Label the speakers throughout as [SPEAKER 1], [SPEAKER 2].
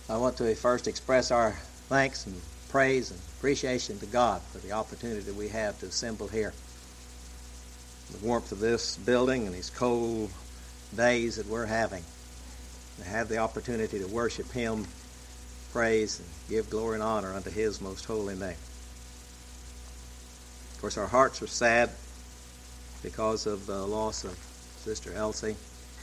[SPEAKER 1] I want to first express our thanks and praise and appreciation to God for the opportunity we have to assemble here. The warmth of this building and these cold days that we're having, to have the opportunity to worship Him, praise, and give glory and honor unto His most holy name. Of course, our hearts are sad because of the loss of Sister Elsie.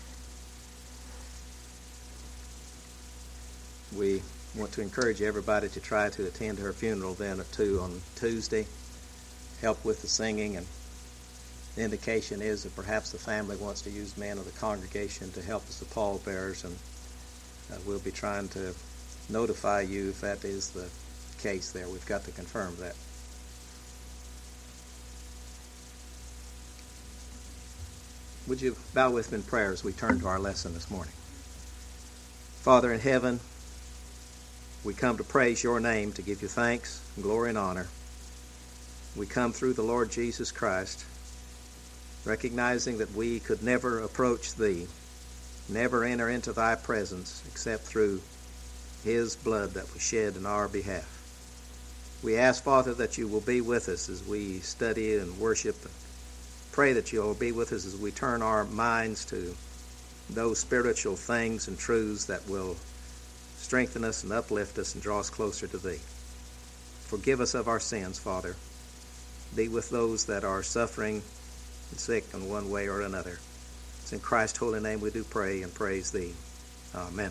[SPEAKER 1] We want to encourage everybody to try to attend her funeral then at 2 on Tuesday, help with the singing, and the indication is that perhaps the family wants to use men of the congregation to help as the pallbearers, and we'll be trying to notify you if that is the case there. We've got to confirm that. Would you bow with me in prayer as we turn to our lesson this morning? Father in heaven, we come to praise your name, to give you thanks, and glory, and honor. We come through the Lord Jesus Christ, recognizing that we could never approach thee, never enter into thy presence except through his blood that was shed in our behalf. We ask, Father, that you will be with us as we study and worship. Pray that you will be with us as we turn our minds to those spiritual things and truths that will strengthen us and uplift us and draw us closer to thee. Forgive us of our sins, Father. Be with those that are suffering and sick in one way or another. It's in Christ's holy name we do pray and praise thee. Amen.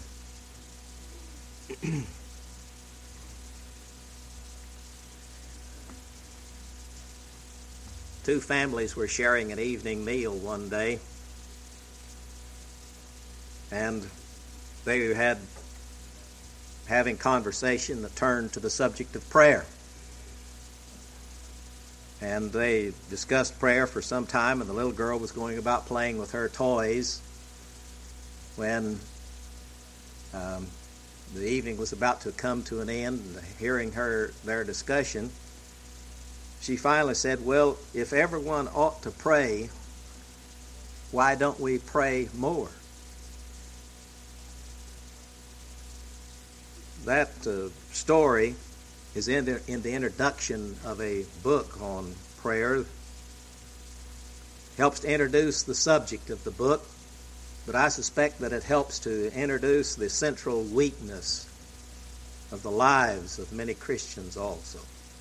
[SPEAKER 1] Two families were sharing an evening meal one day, and they had having conversation that turned to the subject of prayer. And they discussed prayer for some time, and the little girl was going about playing with her toys when the evening was about to come to an end. And hearing their discussion, she finally said, "Well, if everyone ought to pray, why don't we pray more?" That story is in the introduction of a book on prayer. Helps to introduce the subject of the book, but I suspect that it helps to introduce the central weakness of the lives of many Christians also.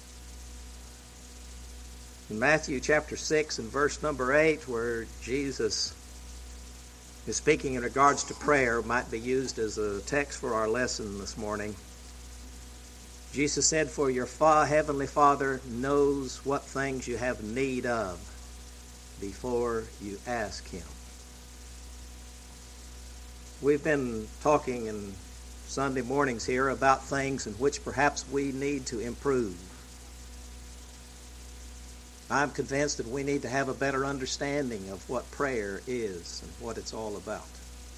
[SPEAKER 1] In Matthew chapter 6 and verse number 8, where Jesus is speaking in regards to prayer, might be used as a text for our lesson this morning. Jesus said, "For your heavenly Father knows what things you have need of before you ask Him." We've been talking in Sunday mornings here about things in which perhaps we need to improve. I'm convinced that we need to have a better understanding of what prayer is and what it's all about.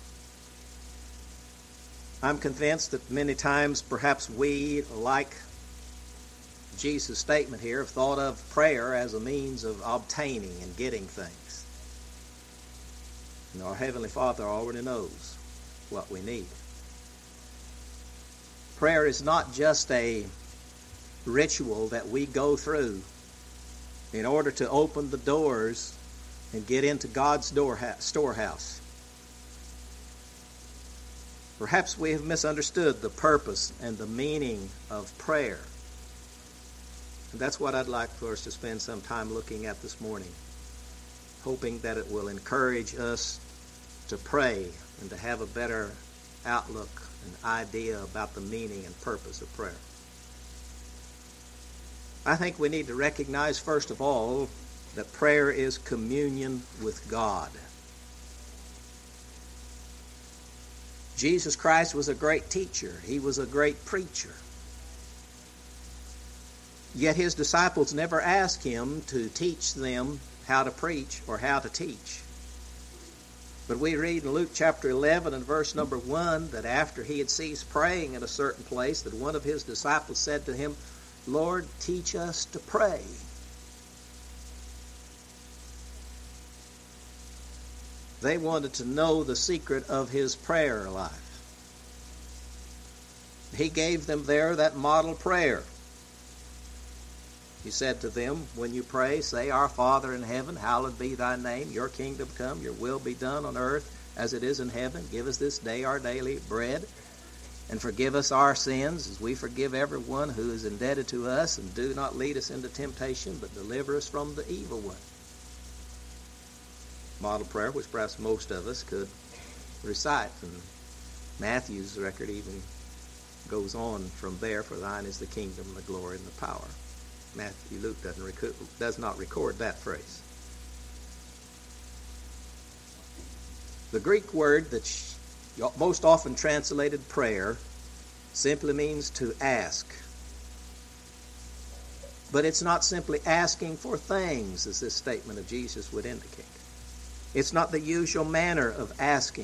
[SPEAKER 1] I'm convinced that many times perhaps we, like Jesus' statement here, have thought of prayer as a means of obtaining and getting things. And our Heavenly Father already knows what we need. Prayer is not just a ritual that we go through in order to open the doors and get into God's storehouse. Perhaps we have misunderstood the purpose and the meaning of prayer. And that's what I'd like for us to spend some time looking at this morning, hoping that it will encourage us to pray and to have a better outlook and idea about the meaning and purpose of prayer. I think we need to recognize, first of all, that prayer is communion with God. Jesus Christ was a great teacher. He was a great preacher. Yet his disciples never asked him to teach them how to preach or how to teach. But we read in Luke chapter 11 and verse number 1 that after he had ceased praying in a certain place, that one of his disciples said to him, "Lord, teach us to pray." They wanted to know the secret of his prayer life. he gave them there that model prayer. He said to them, when you pray, say, Our Father in heaven, hallowed be thy name. Your kingdom come, your will be done on earth as it is in heaven. Give us this day our daily bread, and forgive us our sins as we forgive everyone who is indebted to us. And do not lead us into temptation, but deliver us from the evil one. Model prayer, which perhaps most of us could recite. And Matthew's record even goes on from there, for thine is the kingdom, the glory, and the power. Luke does not record that phrase. The Greek word that's most often translated prayer simply means to ask. But it's not simply asking for things, as this statement of Jesus would indicate. It's not the usual manner of asking.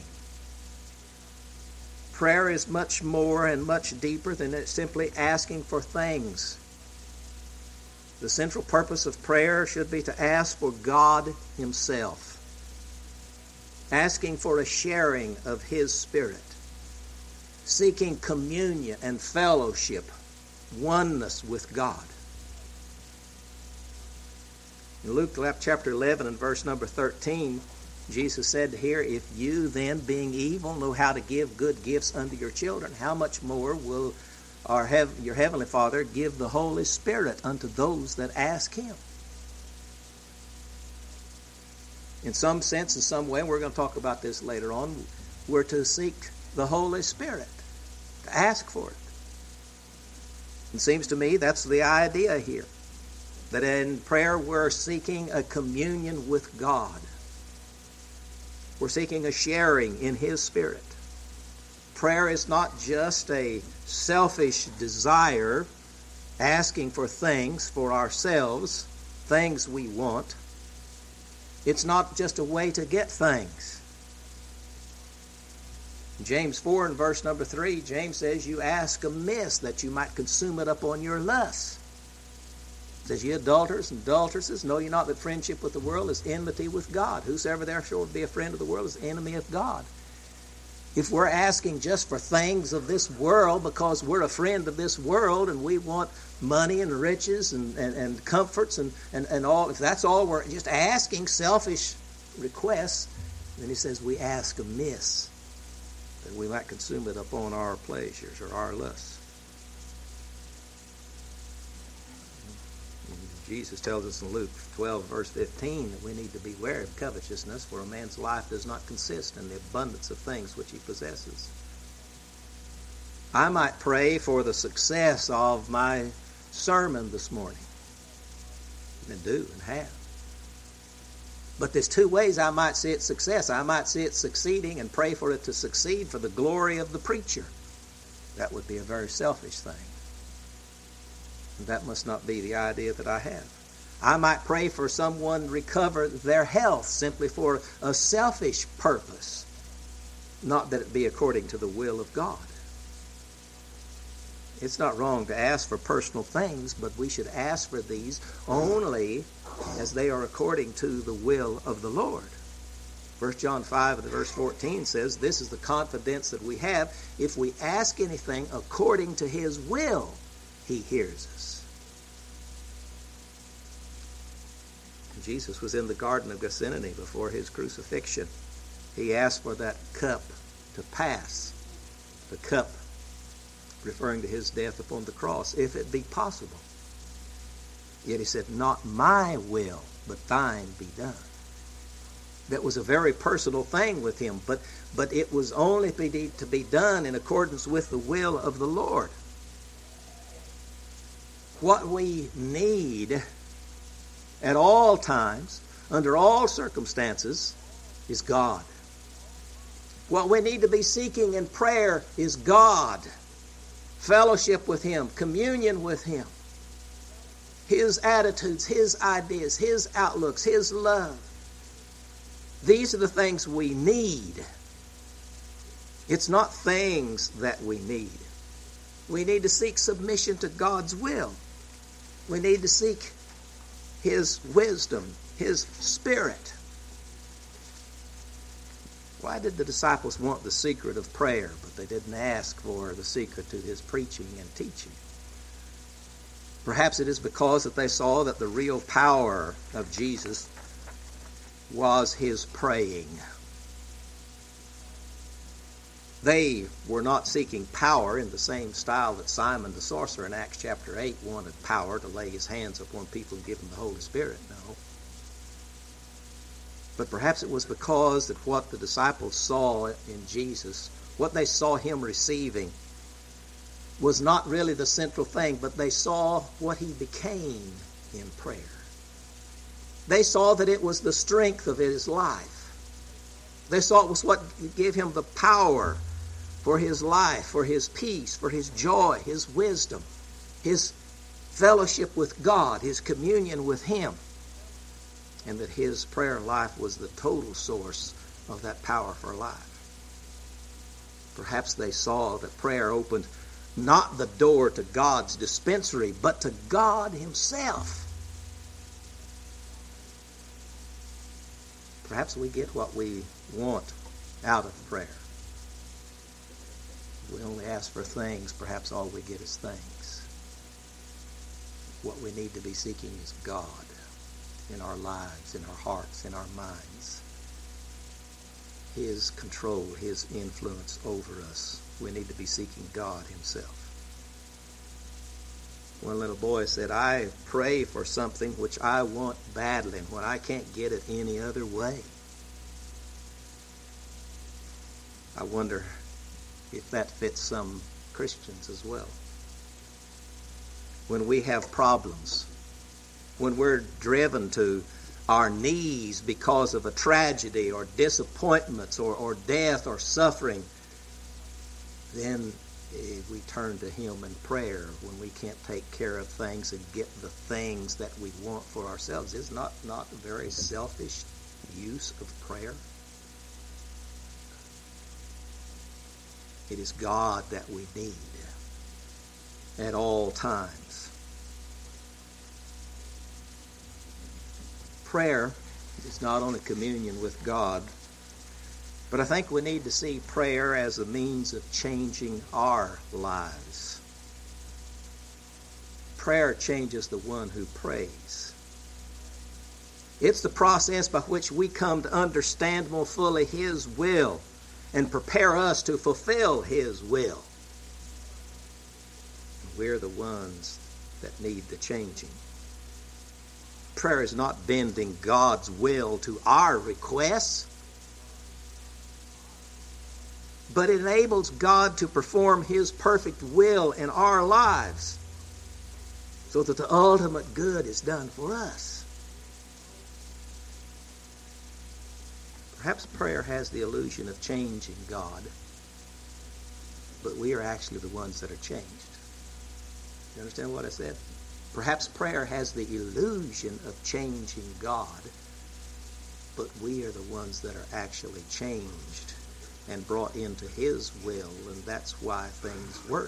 [SPEAKER 1] Prayer is much more and much deeper than simply asking for things. The central purpose of prayer should be to ask for God Himself, asking for a sharing of His Spirit, seeking communion and fellowship, oneness with God. In Luke chapter 11 and verse number 13, Jesus said here, If you then, being evil, know how to give good gifts unto your children, how much more will your Heavenly Father give the Holy Spirit unto those that ask Him? In some sense, in some way, and we're going to talk about this later on, we're to seek the Holy Spirit, to ask for it. It seems to me that's the idea here, that in prayer we're seeking a communion with God. We're seeking a sharing in His Spirit. Prayer is not just a selfish desire, asking for things for ourselves, things we want. It's not just a way to get things. James 4 and verse number 3, James says, You ask amiss that you might consume it upon your lusts. It says, Ye adulterers and adulteresses, know ye not that friendship with the world is enmity with God? Whosoever therefore would be a friend of the world is enemy of God. If we're asking just for things of this world because we're a friend of this world and we want money and riches and comforts and all, if that's all we're just asking, selfish requests, then he says we ask amiss, that we might consume it upon our pleasures or our lusts. Jesus tells us in Luke 12, verse 15, that we need to beware of covetousness, for a man's life does not consist in the abundance of things which he possesses. I might pray for the success of my sermon this morning, and do and have. But there's two ways I might see it success. I might see it succeeding and pray for it to succeed for the glory of the preacher. That would be a very selfish thing. And that must not be the idea that I have. I might pray for someone to recover their health simply for a selfish purpose, not that it be according to the will of God. It's not wrong to ask for personal things, but we should ask for these only as they are according to the will of the Lord. 1 John 5 and verse 14 says, This is the confidence that we have. If we ask anything according to His will, He hears us. Jesus was in the Garden of Gethsemane before His crucifixion. He asked for that cup to pass. The cup referring to His death upon the cross, if it be possible. Yet He said, Not my will, but thine be done. That was a very personal thing with Him, but it was only to be done in accordance with the will of the Lord. What we need at all times, under all circumstances, is God. What we need to be seeking in prayer is God. Fellowship with Him, communion with Him. His attitudes, His ideas, His outlooks, His love. These are the things we need. It's not things that we need. We need to seek submission to God's will. We need to seek His wisdom, His Spirit. Why did the disciples want the secret of prayer, but they didn't ask for the secret to his preaching and teaching? Perhaps it is because that they saw that the real power of Jesus was his praying. They were not seeking power in the same style that Simon the sorcerer in Acts chapter 8 wanted power to lay his hands upon people and give them the Holy Spirit. No. But perhaps it was because that what the disciples saw in Jesus, what they saw him receiving, was not really the central thing, but they saw what he became in prayer. They saw that it was the strength of his life. They saw it was what gave him the power for his life, for his peace, for his joy, his wisdom, his fellowship with God, his communion with him, and that his prayer life was the total source of that power for life. Perhaps they saw that prayer opened not the door to God's dispensary, but to God himself. Perhaps we get what we want out of prayer. We only ask for things, perhaps all we get is things. What we need to be seeking is God in our lives, in our hearts, in our minds. His control, his influence over us. We need to be seeking God himself. One little boy said, I pray for something which I want badly and when I can't get it any other way. I wonder if that fits some Christians as well. When we have problems, when we're driven to our knees because of a tragedy or disappointments or death or suffering, then we turn to him in prayer when we can't take care of things and get the things that we want for ourselves. Is not a very selfish use of prayer? It is God that we need at all times. Prayer is not only communion with God, but I think we need to see prayer as a means of changing our lives. Prayer changes the one who prays. It's the process by which we come to understand more fully his will and prepare us to fulfill his will. We're the ones that need the changing. Prayer is not bending God's will to our requests, but it enables God to perform his perfect will in our lives so that the ultimate good is done for us. Perhaps prayer has the illusion of changing God, but we are actually the ones that are changed. You understand what I said? Perhaps prayer has the illusion of changing God, but we are the ones that are actually changed and brought into his will, and that's why things work.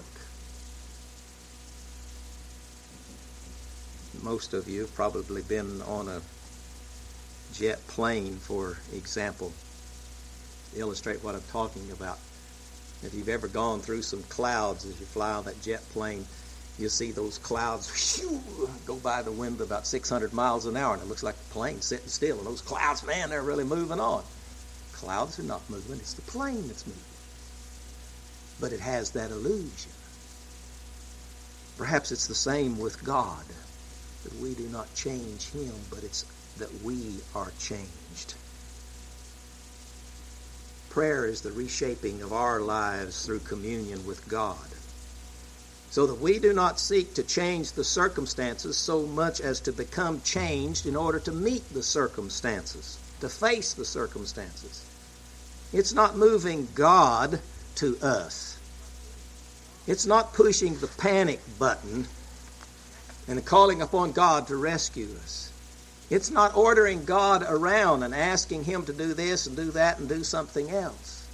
[SPEAKER 1] Most of you have probably been on a jet plane, for example, to illustrate what I'm talking about. If you've ever gone through some clouds as you fly on that jet plane, you'll see those clouds whew, go by the wind about 600 miles an hour, and it looks like the plane's sitting still. And those clouds, man, they're really moving on. Clouds are not moving. It's the plane that's moving. But it has that illusion. Perhaps it's the same with God, that we do not change him, but it's that we are changed. Prayer is the reshaping of our lives through communion with God, so that we do not seek to change the circumstances so much as to become changed in order to meet the circumstances, to face the circumstances. It's not moving God to us. It's not pushing the panic button and calling upon God to rescue us. It's not ordering God around and asking him to do this and do that and do something else.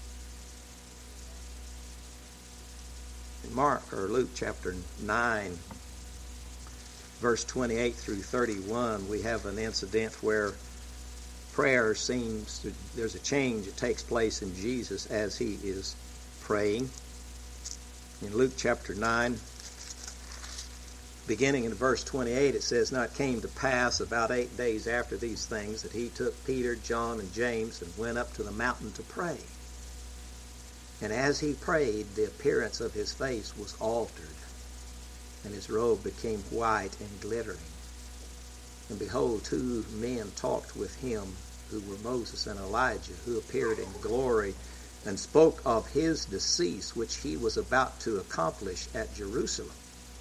[SPEAKER 1] In Luke chapter 9, verse 28 through 31, we have an incident where prayer there's a change that takes place in Jesus as he is praying. In Luke chapter 9, beginning in verse 28, it says, "Now it came to pass about 8 days after these things that he took Peter, John, and James and went up to the mountain to pray. And as he prayed, the appearance of his face was altered, and his robe became white and glittering. And behold, 2 men talked with him, who were Moses and Elijah, who appeared in glory and spoke of his decease, which he was about to accomplish at Jerusalem."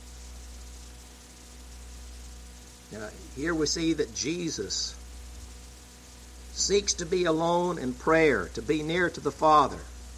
[SPEAKER 1] Now, here we see that Jesus seeks to be alone in prayer, to be near to the Father.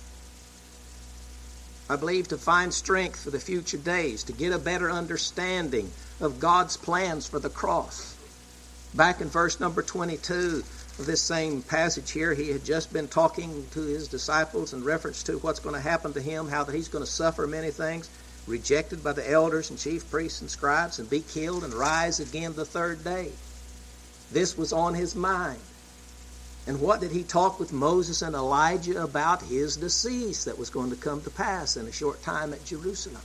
[SPEAKER 1] I believe to find strength for the future days, to get a better understanding of God's plans for the cross. Back in verse number 22 of this same passage here, he had just been talking to his disciples in reference to what's going to happen to him, how that he's going to suffer many things, rejected by the elders and chief priests and scribes, and be killed and rise again the 3rd day. This was on his mind. And what did he talk with Moses and Elijah about? His decease that was going to come to pass in a short time at Jerusalem.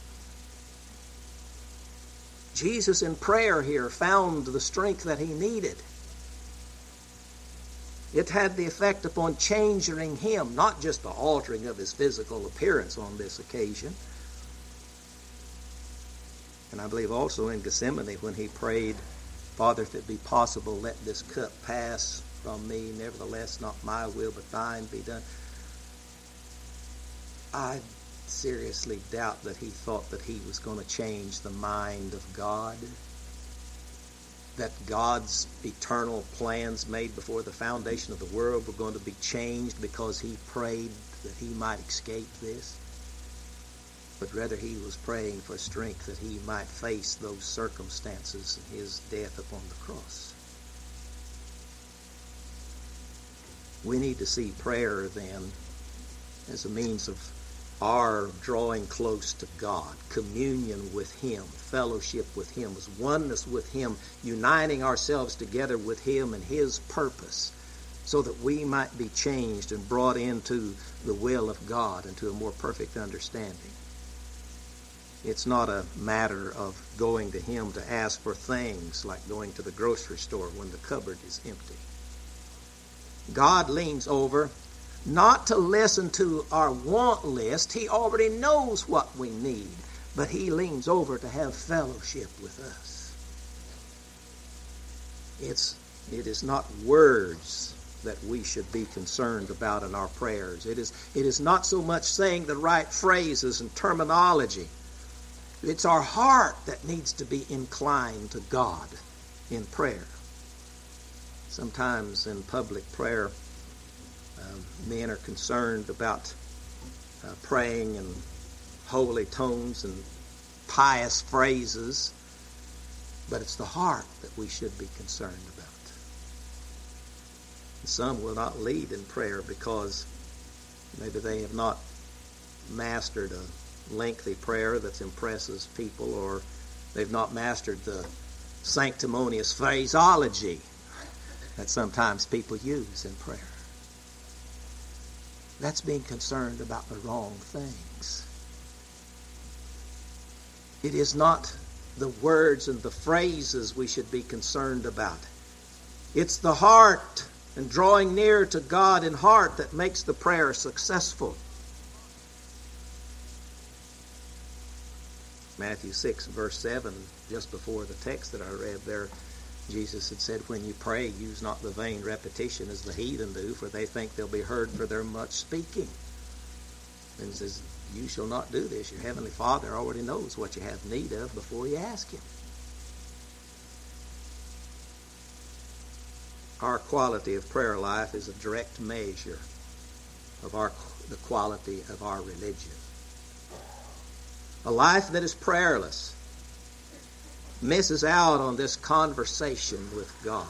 [SPEAKER 1] Jesus in prayer here found the strength that he needed. It had the effect upon changing him, not just the altering of his physical appearance on this occasion. And I believe also in Gethsemane when he prayed, "Father, if it be possible, let this cup pass from me. Nevertheless, not my will, but thine be done." I seriously doubt that he thought that he was going to change the mind of God, that God's eternal plans made before the foundation of the world were going to be changed because he prayed that he might escape this. But rather he was praying for strength that he might face those circumstances in his death upon the cross. We need to see prayer then as a means of our drawing close to God, communion with him, fellowship with him, as oneness with him, uniting ourselves together with him and his purpose, so that we might be changed and brought into the will of God and to a more perfect understanding. It's not a matter of going to him to ask for things like going to the grocery store when the cupboard is empty. God leans over not to listen to our want list. He already knows what we need, but he leans over to have fellowship with us. It is not words that we should be concerned about in our prayers. It is not so much saying the right phrases and terminology. It's our heart that needs to be inclined to God in prayer. Sometimes in public prayer, men are concerned about praying in holy tones and pious phrases, but it's the heart that we should be concerned about. Some will not lead in prayer because maybe they have not mastered a lengthy prayer that impresses people, or they've not mastered the sanctimonious phraseology that sometimes people use in prayer. That's being concerned about the wrong things. It is not the words and the phrases we should be concerned about. It's the heart and drawing near to God in heart that makes the prayer successful. Matthew 6, verse 7, just before the text that I read there, Jesus had said, "When you pray, use not the vain repetition as the heathen do, for they think they'll be heard for their much speaking." And he says, "You shall not do this. Your heavenly Father already knows what you have need of before you ask him." Our quality of prayer life is a direct measure of the quality of our religion. A life that is prayerless misses out on this conversation with God.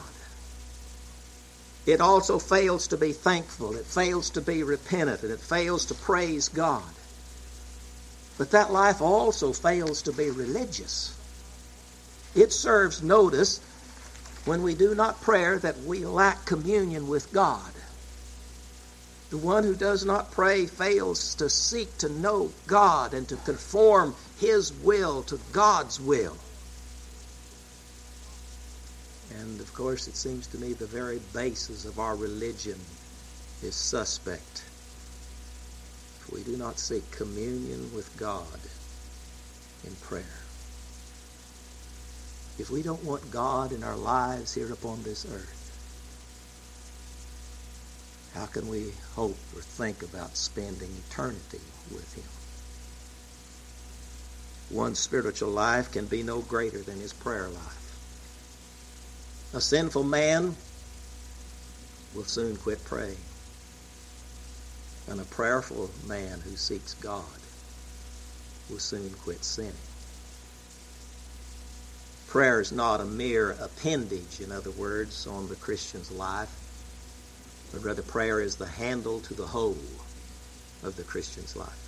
[SPEAKER 1] It also fails to be thankful. It fails to be repentant, and it fails to praise God. But that life also fails to be religious. It serves, notice, when we do not pray, that we lack communion with God. The one who does not pray fails to seek to know God and to conform his will to God's will. And of course, it seems to me the very basis of our religion is suspect. If we do not seek communion with God in prayer. If we don't want God in our lives here upon this earth, how can we hope or think about spending eternity with him? One's spiritual life can be no greater than his prayer life. A sinful man will soon quit praying. And a prayerful man who seeks God will soon quit sinning. Prayer is not a mere appendage, in other words, on the Christian's life, but rather prayer is the handle to the whole of the Christian's life.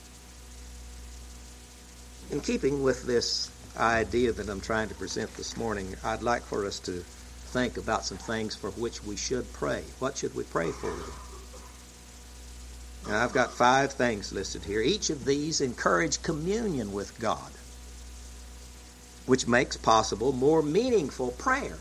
[SPEAKER 1] In keeping with this idea that I'm trying to present this morning, I'd like for us to think about some things for which we should pray. What should we pray for? Now, I've got 5 things listed here. Each of these encourage communion with God, which makes possible more meaningful prayer.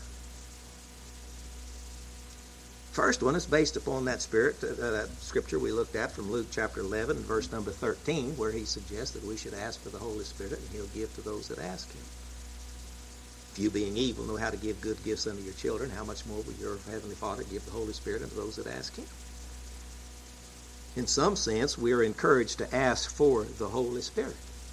[SPEAKER 1] First one is based upon that scripture we looked at from Luke chapter 11, verse number 13, where he suggests that we should ask for the Holy Spirit, and he'll give to those that ask him. If you, being evil, know how to give good gifts unto your children, how much more will your heavenly Father give the Holy Spirit unto those that ask him? In some sense, we are encouraged to ask for the Holy Spirit.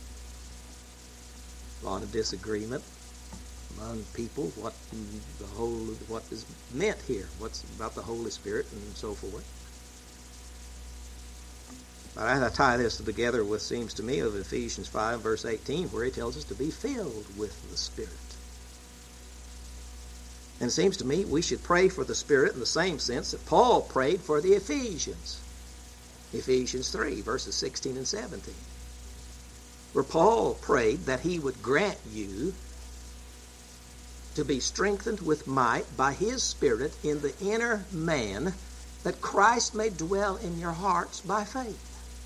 [SPEAKER 1] A lot of disagreement among people what is meant here, what's about the Holy Spirit and so forth. But I tie this together with, seems to me, of Ephesians 5, verse 18, where he tells us to be filled with the Spirit. And it seems to me we should pray for the Spirit in the same sense that Paul prayed for the Ephesians. Ephesians 3, verses 16 and 17. Where Paul prayed that he would grant you to be strengthened with might by his Spirit in the inner man, that Christ may dwell in your hearts by faith.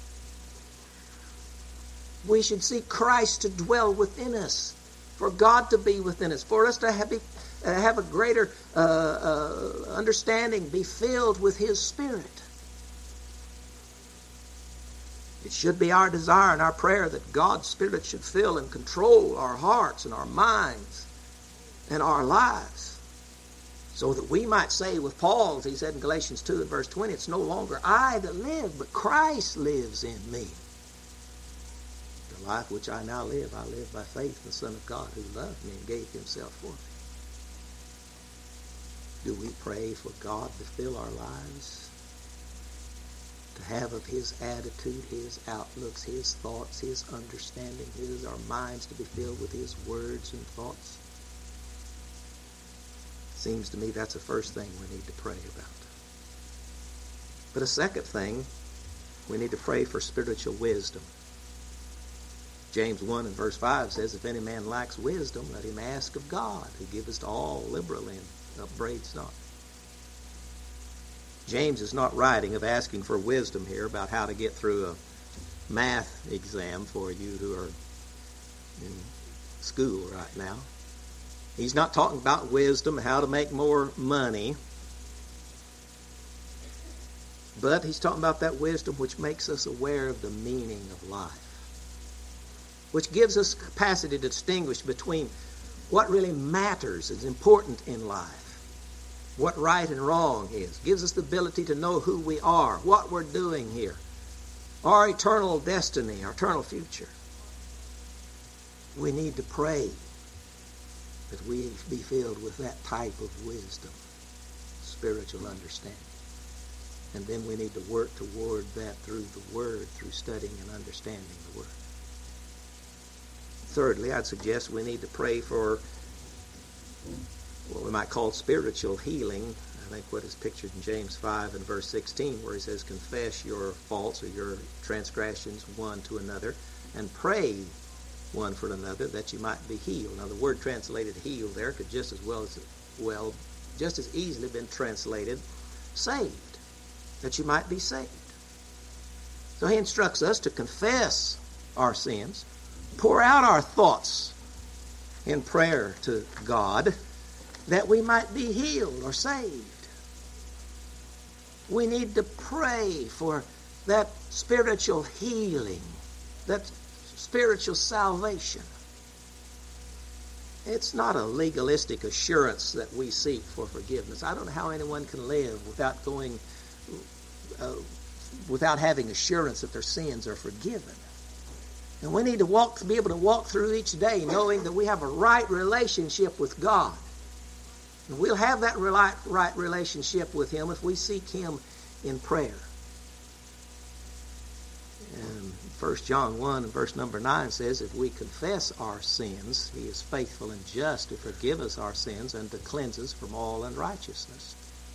[SPEAKER 1] We should seek Christ to dwell within us, for God to be within us, for us to have a greater understanding, be filled with his Spirit. It should be our desire and our prayer that God's Spirit should fill and control our hearts and our minds and our lives, so that we might say with Paul, as he said in Galatians 2 and verse 20, it's no longer I that live, but Christ lives in me. The life which I now live, I live by faith in the Son of God who loved me and gave himself for me. Do we pray for God to fill our lives? To have of his attitude, his outlooks, his thoughts, his understanding, our minds to be filled with his words and thoughts? Seems to me that's the first thing we need to pray about. But a second thing, we need to pray for spiritual wisdom. James 1 and verse 5 says, if any man lacks wisdom, let him ask of God, who giveth to all liberally and upbraids not. James is not writing of asking for wisdom here about how to get through a math exam for you who are in school right now. He's not talking about wisdom, how to make more money. But he's talking about that wisdom which makes us aware of the meaning of life, which gives us capacity to distinguish between what really matters, is important in life, what right and wrong is, gives us the ability to know who we are, what we're doing here, our eternal destiny, our eternal future. We need to pray that we be filled with that type of wisdom, spiritual understanding. And then we need to work toward that through the Word, through studying and understanding the Word. Thirdly, I'd suggest we need to pray for what we might call spiritual healing. I think what is pictured in James 5 and verse 16, where he says, confess your faults or your transgressions one to another, and pray one for another that you might be healed. Now, the word translated heal there could just as well as well just as easily been translated saved, that you might be saved. So he instructs us to confess our sins, pour out our thoughts in prayer to God, that we might be healed or saved. We need to pray for that spiritual healing, that spiritual salvation. It's not a legalistic assurance that we seek for forgiveness. I don't know how anyone can live without having assurance that their sins are forgiven. And we need to be able to walk through each day knowing that we have a right relationship with God. And we'll have that right relationship with Him if we seek Him in prayer. And 1 John 1 and verse number 9 says, if we confess our sins, He is faithful and just to forgive us our sins and to cleanse us from all unrighteousness.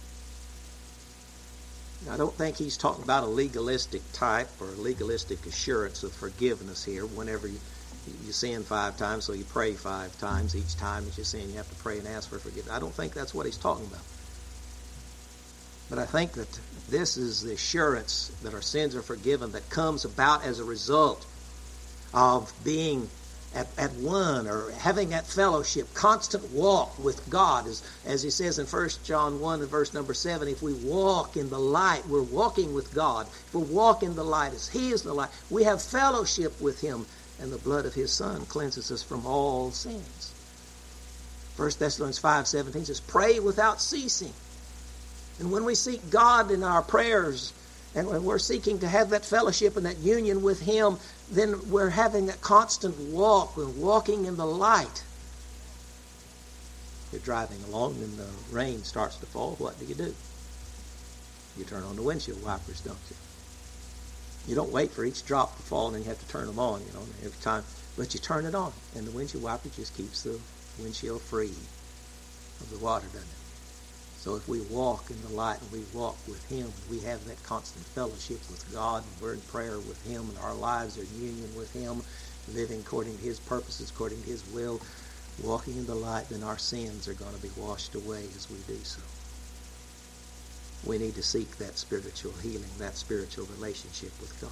[SPEAKER 1] Now, I don't think he's talking about a legalistic type or a legalistic assurance of forgiveness here. Whenever you sin 5 times, so you pray 5 times. Each time that you sin, you have to pray and ask for forgiveness. I don't think that's what he's talking about. But I think that this is the assurance that our sins are forgiven that comes about as a result of being at one, or having that fellowship, constant walk with God. As he says in 1 John 1 and verse number 7, if we walk in the light, we're walking with God. If we walk in the light as He is the light, we have fellowship with Him, and the blood of His Son cleanses us from all sins. 1 Thessalonians 5:17 says, pray without ceasing. And when we seek God in our prayers, and when we're seeking to have that fellowship and that union with Him, then we're having that constant walk. We're walking in the light. You're driving along and the rain starts to fall. What do? You turn on the windshield wipers, don't you? You don't wait for each drop to fall and then you have to turn them on, every time. But you turn it on, and the windshield wiper just keeps the windshield free of the water, doesn't it? So if we walk in the light and we walk with Him, we have that constant fellowship with God, and we're in prayer with Him, and our lives are in union with Him, living according to His purposes, according to His will, walking in the light, then our sins are going to be washed away as we do so. We need to seek that spiritual healing, that spiritual relationship with God.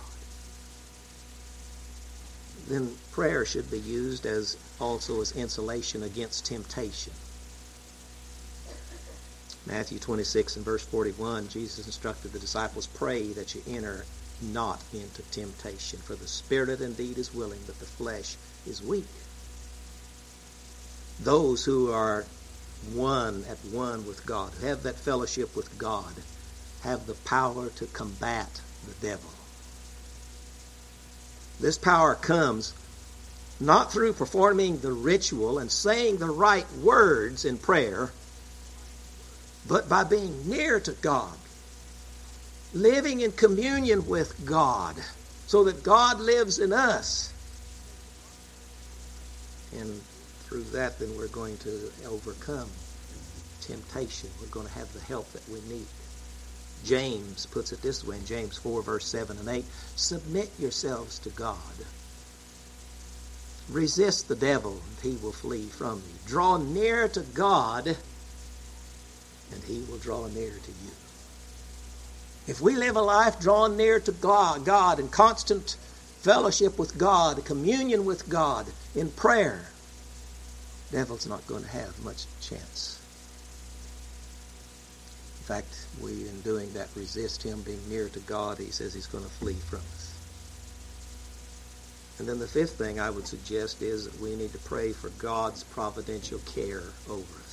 [SPEAKER 1] Then prayer should be used also as insulation against temptation. Matthew 26 and verse 41, Jesus instructed the disciples, pray that you enter not into temptation, for the spirit indeed is willing, but the flesh is weak. Those who are at one with God, who have that fellowship with God, have the power to combat the devil. This power comes not through performing the ritual and saying the right words in prayer, but by being near to God, living in communion with God, so that God lives in us. And through that, then we're going to overcome temptation. We're going to have the help that we need. James puts it this way in James 4, verse 7 and 8, submit yourselves to God. Resist the devil, and he will flee from you. Draw near to God, and He will draw near to you. If we live a life drawn near to God in constant fellowship with God, communion with God, in prayer, the devil's not going to have much chance. In fact, we, in doing that, resist him, being near to God. He says he's going to flee from us. And then the fifth thing I would suggest is that we need to pray for God's providential care over us.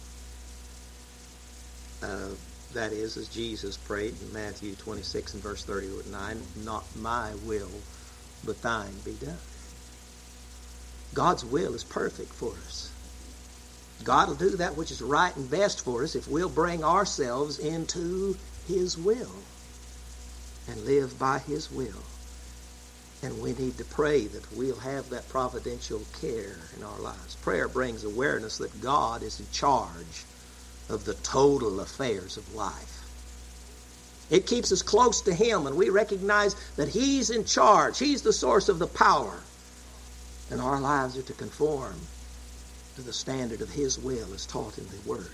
[SPEAKER 1] That is, as Jesus prayed in Matthew 26 and verse 39, not my will, but thine be done. God's will is perfect for us. God will do that which is right and best for us if we'll bring ourselves into His will and live by His will. And we need to pray that we'll have that providential care in our lives. Prayer brings awareness that God is in charge of the total affairs of life. It keeps us close to Him, and we recognize that He's in charge. He's the source of the power. And our lives are to conform to the standard of His will as taught in the Word.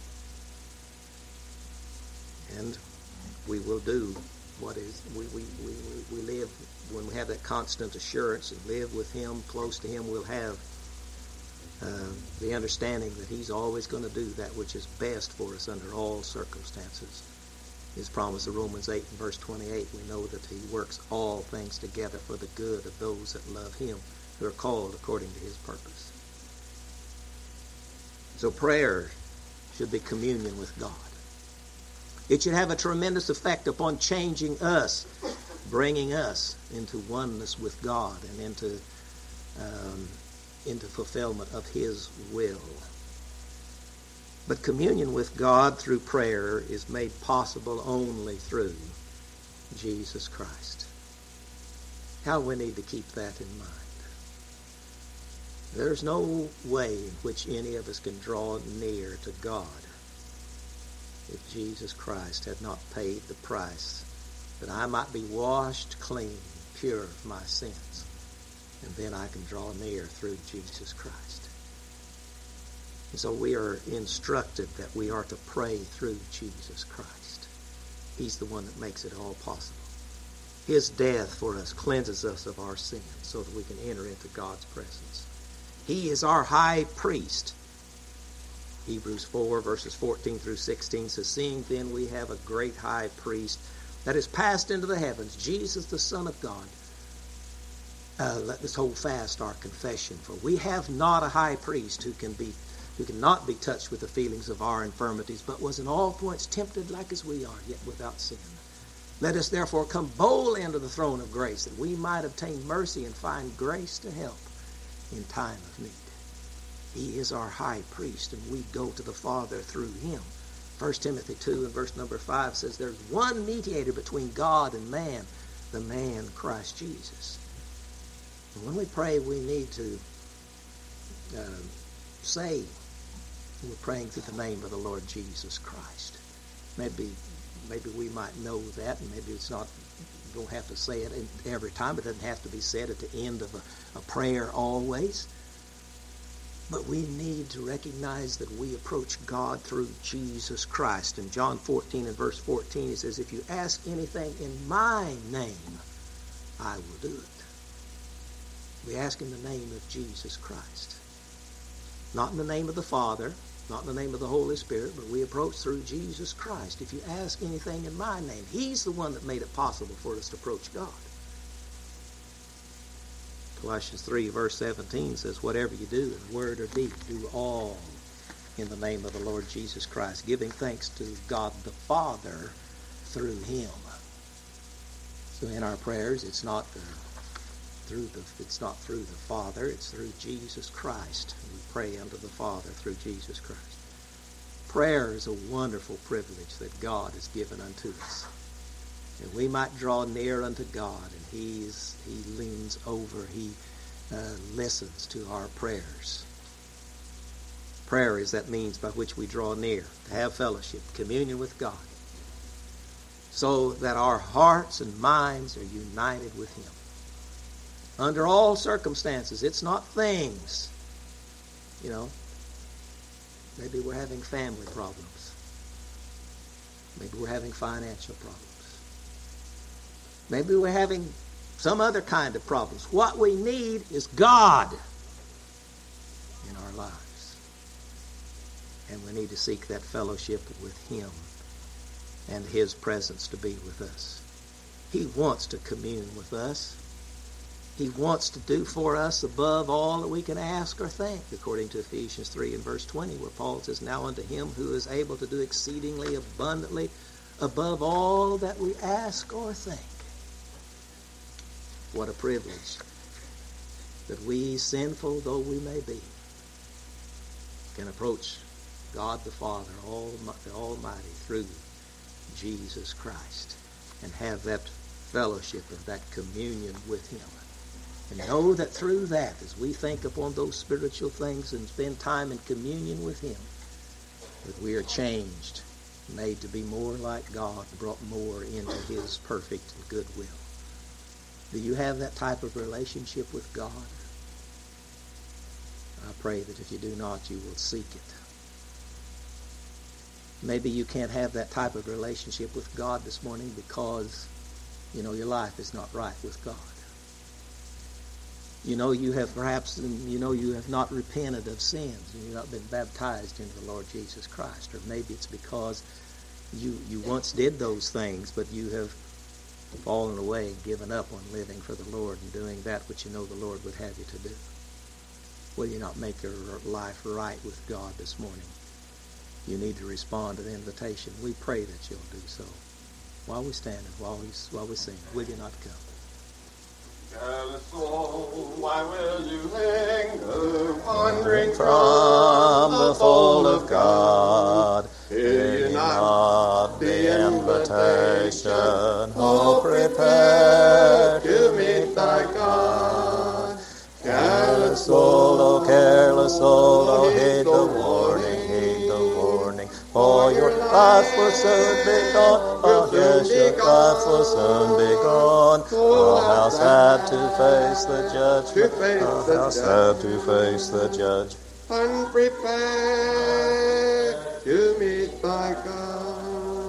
[SPEAKER 1] And we will do what is, we live, when we have that constant assurance and live with Him, close to Him, we'll have the understanding that He's always going to do that which is best for us under all circumstances. His promise of Romans 8 and verse 28, we know that He works all things together for the good of those that love Him, who are called according to His purpose. So prayer should be communion with God. It should have a tremendous effect upon changing us, bringing us into oneness with God and into fulfillment of His will. But communion with God through prayer is made possible only through Jesus Christ. How we need to keep that in mind. There's no way in which any of us can draw near to God if Jesus Christ had not paid the price that I might be washed clean, pure of my sins. And then I can draw near through Jesus Christ. And so we are instructed that we are to pray through Jesus Christ. He's the one that makes it all possible. His death for us cleanses us of our sins so that we can enter into God's presence. He is our high priest. Hebrews 4 verses 14 through 16 says, seeing then we have a great high priest that is passed into the heavens, Jesus the Son of God. Let us hold fast our confession, for we have not a high priest who cannot be touched with the feelings of our infirmities, but was in all points tempted like as we are, yet without sin. Let us therefore come boldly unto the throne of grace, that we might obtain mercy and find grace to help in time of need. He is our high priest, and we go to the Father through Him. 1 Timothy 2 and verse number 5 says, there's one mediator between God and man, the man Christ Jesus. And when we pray, we need to say we're praying through the name of the Lord Jesus Christ. Maybe we might know that, and maybe it's not, you don't have to say it every time. It doesn't have to be said at the end of a prayer always. But we need to recognize that we approach God through Jesus Christ. In John 14 and verse 14, He says, if you ask anything in my name, I will do it. We ask in the name of Jesus Christ. Not in the name of the Father, not in the name of the Holy Spirit, but we approach through Jesus Christ. If you ask anything in my name, He's the one that made it possible for us to approach God. Colossians 3 verse 17 says, whatever you do in word or deed, do all in the name of the Lord Jesus Christ, giving thanks to God the Father through Him. So in our prayers, it's not through the Father, it's through Jesus Christ. We pray unto the Father through Jesus Christ. Prayer is a wonderful privilege that God has given unto us. And we might draw near unto God, and He leans over, He listens to our prayers. Prayer is that means by which we draw near, to have fellowship, communion with God, so that our hearts and minds are united with Him. Under all circumstances, it's not things. Maybe we're having family problems. Maybe we're having financial problems. Maybe we're having some other kind of problems. What we need is God in our lives. And we need to seek that fellowship with Him and His presence to be with us. He wants to commune with us. He wants to do for us above all that we can ask or think, according to Ephesians 3 and verse 20, where Paul says, now unto Him who is able to do exceedingly abundantly above all that we ask or think. What a privilege that we, sinful though we may be, can approach God the Father, the Almighty, through Jesus Christ, and have that fellowship and that communion with Him. And know that through that, as we think upon those spiritual things and spend time in communion with Him, that we are changed, made to be more like God, brought more into His perfect and good will. Do you have that type of relationship with God? I pray that if you do not, you will seek it. Maybe you can't have that type of relationship with God this morning because, your life is not right with God. You have perhaps, you have not repented of sins and you've not been baptized into the Lord Jesus Christ. Or maybe it's because you once did those things, but you have fallen away and given up on living for the Lord and doing that which the Lord would have you to do. Will you not make your life right with God this morning? You need to respond to the invitation. We pray that you'll do so. While we stand and while we sing, will you not come?
[SPEAKER 2] Careless soul, why will you linger, wandering
[SPEAKER 1] from the fold of God?
[SPEAKER 2] Hear
[SPEAKER 1] Hear
[SPEAKER 2] ye
[SPEAKER 1] not the invitation, oh, prepare to meet thy God. Careless soul, oh, careless soul, oh, heed the warning, heed the warning. For your life will soon be gone, oh, yes, your life will soon be gone. Oh, how sad to face the judgment, oh, how sad to face the judgment.
[SPEAKER 2] unprepared to meet thy God.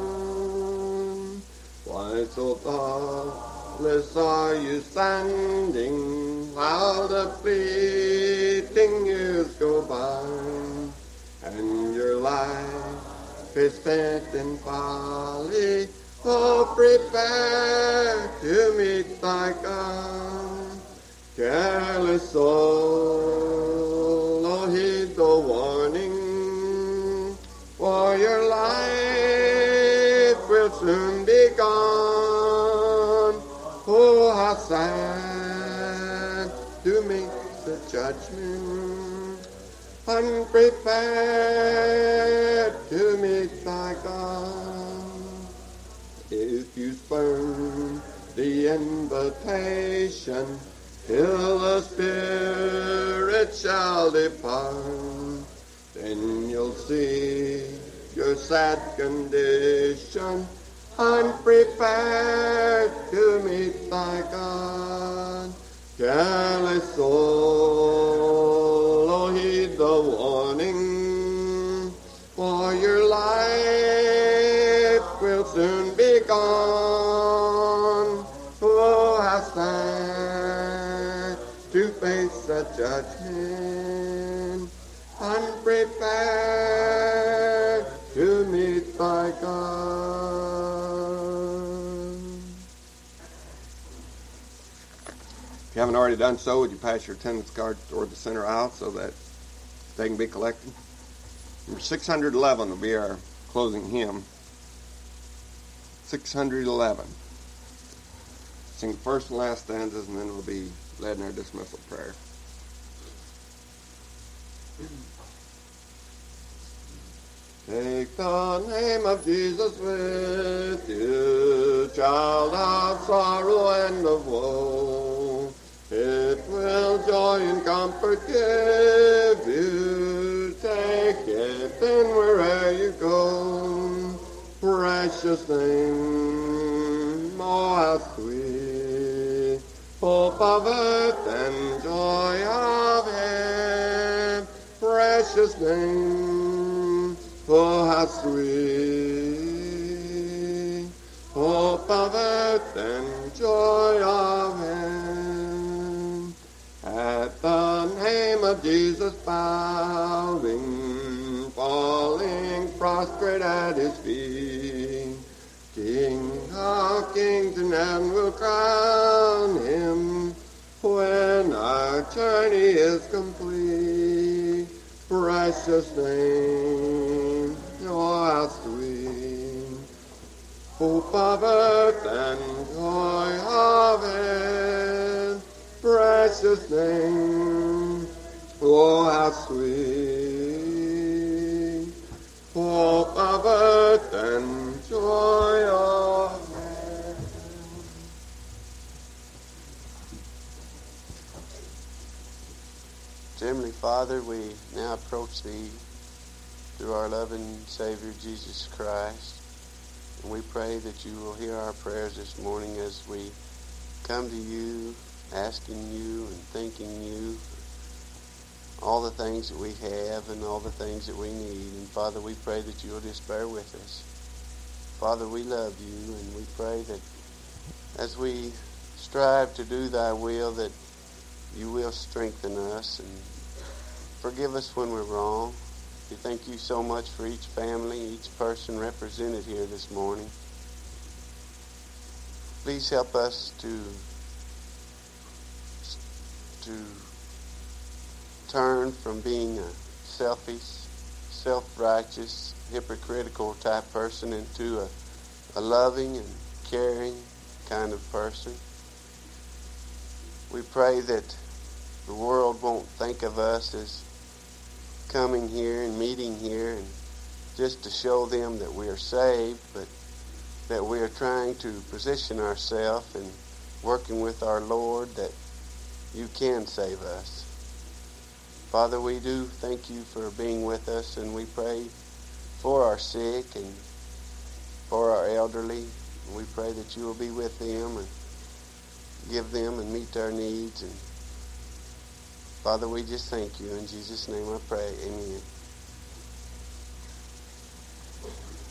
[SPEAKER 2] Why so thoughtless are you standing while the fleeting years go by, and your life is spent in folly? Oh, prepare to meet thy God. Careless soul, oh, heed the warning, for your life will soon be gone. Oh, how sad to meet the judgment, unprepared to meet thy God. If you spurn the invitation, till the Spirit shall depart, then you'll see your sad condition, unprepared to meet thy God. Careless soul, oh, heed the warning, for your life will soon be gone. Oh, how sad to face a judgment, unprepared to meet thy God. If you haven't already done so, would you pass your attendance card toward the center aisle so that they can be collected? Number 611 will be our closing hymn. 611. Sing the first and last stanzas, and then we'll be led in our dismissal prayer. Take the name of Jesus with you, child of sorrow and of woe. It will joy and comfort give you. Take it then wherever you go. Precious name, oh how sweet, hope of earth and joy of heaven. Precious name, oh how sweet, hope of earth and joy of heaven. At the name of Jesus bowing, falling prostrate at his feet, King of kings and heaven will crown him when our journey is complete. Precious name, oh how sweet, hope of earth and joy of heaven. Precious name, oh how sweet, hope of earth and joy of heaven.
[SPEAKER 3] Heavenly Father, we now approach Thee through our loving Savior Jesus Christ, and we pray that You will hear our prayers this morning as we come to You, asking You and thanking You all the things that we have and all the things that we need. And Father, we pray that you'll just bear with us. Father, we love you, and we pray that as we strive to do thy will, that you will strengthen us and forgive us when we're wrong. We thank you so much for each family, each person represented here this morning. Please help us to turn from being a selfish, self-righteous, hypocritical type person into a loving and caring kind of person. We pray that the world won't think of us as coming here and meeting here and just to show them that we are saved, but that we are trying to position ourselves and working with our Lord that you can save us. Father, we do thank you for being with us, and we pray for our sick and for our elderly. And we pray that you will be with them and give them and meet their needs. And Father, we just thank you. In Jesus' name I pray. Amen.